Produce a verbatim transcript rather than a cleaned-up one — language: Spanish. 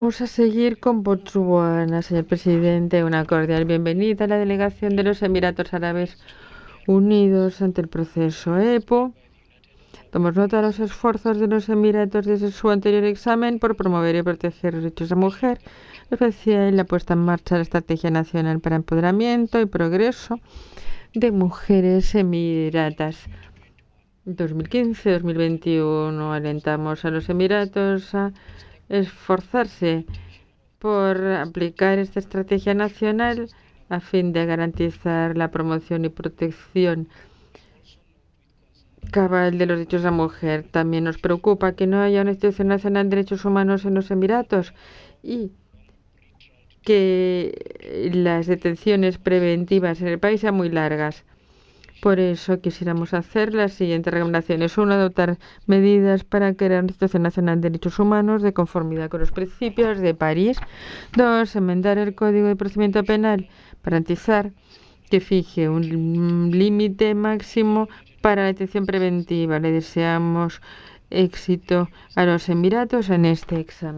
Vamos a seguir con Botsuana, señor presidente. Una cordial bienvenida a la delegación de los Emiratos Árabes Unidos ante el proceso E P O. Tomamos nota de los esfuerzos de los Emiratos desde su anterior examen por promover y proteger los derechos de la mujer, en especial la puesta en marcha de la Estrategia Nacional para Empoderamiento y Progreso de Mujeres Emiratas. dos mil quince a dos mil veintiuno alentamos a los Emiratos a esforzarse por aplicar esta estrategia nacional a fin de garantizar la promoción y protección cabal de los derechos de la mujer. También nos preocupa que no haya una institución nacional de derechos humanos en los Emiratos y que las detenciones preventivas en el país sean muy largas. Por eso quisiéramos hacer las siguientes recomendaciones. Uno, adoptar medidas para crear una institución nacional de derechos humanos de conformidad con los principios de París. Dos, enmendar el Código de Procedimiento Penal para garantizar que fije un límite máximo para la detención preventiva. Le deseamos éxito a los Emiratos en este examen.